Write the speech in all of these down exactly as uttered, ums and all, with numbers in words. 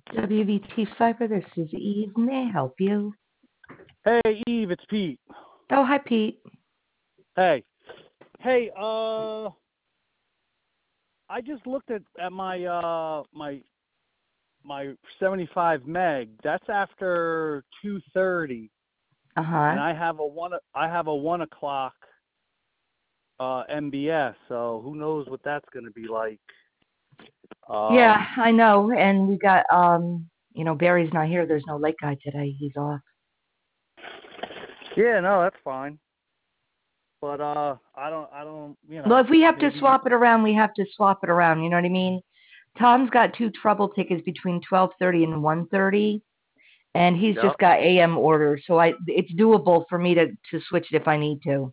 W V T Cyber, this is Eve. May I help you? Hey, Eve, it's Pete. Oh, hi, Pete. Hey. Hey, uh, I just looked at, at my, uh, my, my seventy-five meg. That's after two thirty. Uh-huh. And I have a one, I have a one o'clock, uh, M B S. So who knows what that's going to be like. Um, yeah, I know. And we got, um, you know, Barry's not here. There's no lake guy today. He's off. Yeah, no, that's fine. But, uh, I don't, I don't, you know. Well, if we have to maybe, swap it around, we have to swap it around. You know what I mean? Tom's got two trouble tickets between twelve thirty and one thirty, and he's Yep. just got A M orders. So I, it's doable for me to, to switch it if I need to.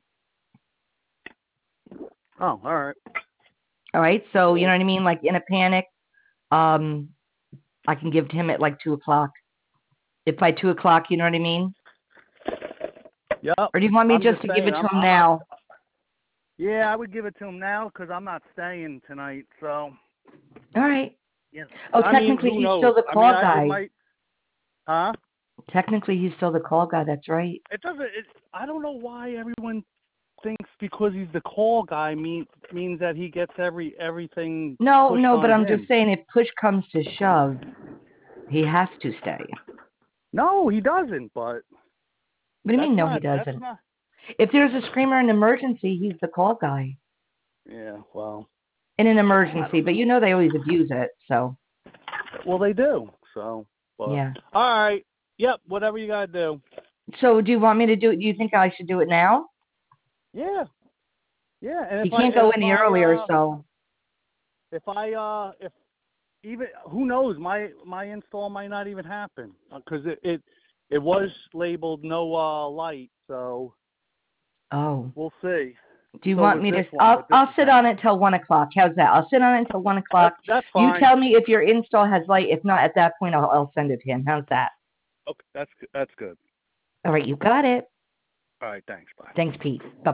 Oh, all right. All right. So, you know what I mean? Like in a panic, um, I can give to him at like two o'clock. If by two o'clock, you know what I mean? Yep. Or do you want me I'm just, just to saying, give it to I'm, him I'm now? not, yeah, I would give it to him now because I'm not staying tonight. So. All right. Yeah. Oh, I mean, technically who he's knows? still the I mean, call I, it guy. might, huh? Technically he's still the call guy. That's right. It doesn't. It, I don't know why everyone thinks because he's the call guy means means that he gets every everything No, pushed no, but on I'm just him. saying if push comes to shove, he has to stay. No, he doesn't. But What do you that's mean? No, he not. That's doesn't. not. If there's a screamer in an emergency, he's the call guy Yeah. Well. in an I emergency. don't But know. you know they always abuse it. So Well, they do. So. But yeah. all right. Yep. Whatever you gotta do. So do you want me to do it? Do you think I should do it now? Yeah. Yeah. And He if I can't and go if any I earlier. uh So if I uh if even who knows, my my install might not even happen because it, it it was labeled no uh light, so oh. we'll see. Do you So want was me to? this one, I'll but this I'll is sit next. on it till one o'clock. How's that? I'll sit on it till one That, o'clock. that's You fine. tell me if your install has light. If not, at that point, I'll I'll send it to him. How's that? Okay, that's that's good. All right, you got it. All right, thanks. Bye. Thanks, Pete. Bye.